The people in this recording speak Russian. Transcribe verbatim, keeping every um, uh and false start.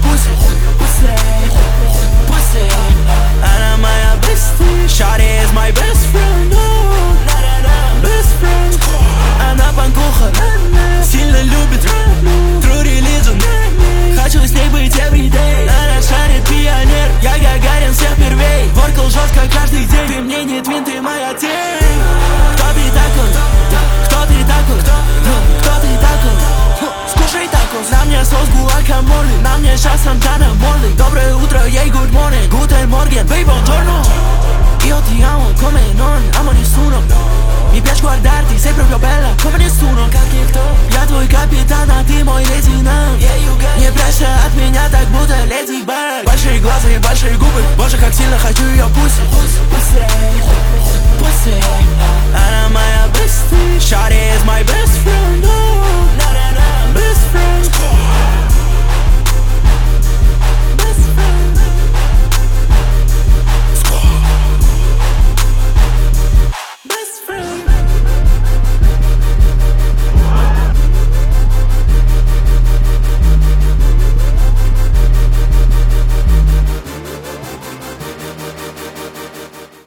pussy, pussy, pussy. Она моя bestie, Shawty is my best friend, oh, best friend. Она панкуха, сильно любит рэп, true religion. Хочу с ней быть everyday. Она шарит пионер, я Гагарин всех первей. Воркал жестко каждый день, ты мне не твин, ты моя тень. Кто ты такой? Кто ты такой? Кто ты такой? Скушай такос. На мне соус гуакамоле, на мне сейчас Сантана Молли. Доброе утро, ей good morning, guten morgen, baby buongiorno. Io ti amo come non amo nessuno. Mi piace guardarti, sei proprio bella come nessuno. Я твой капитан, а ты мой лейтенант. Не прячься от меня, так будто Леди Баг. Большие глаза и большие губы, боже, как сильно хочу ее пусть.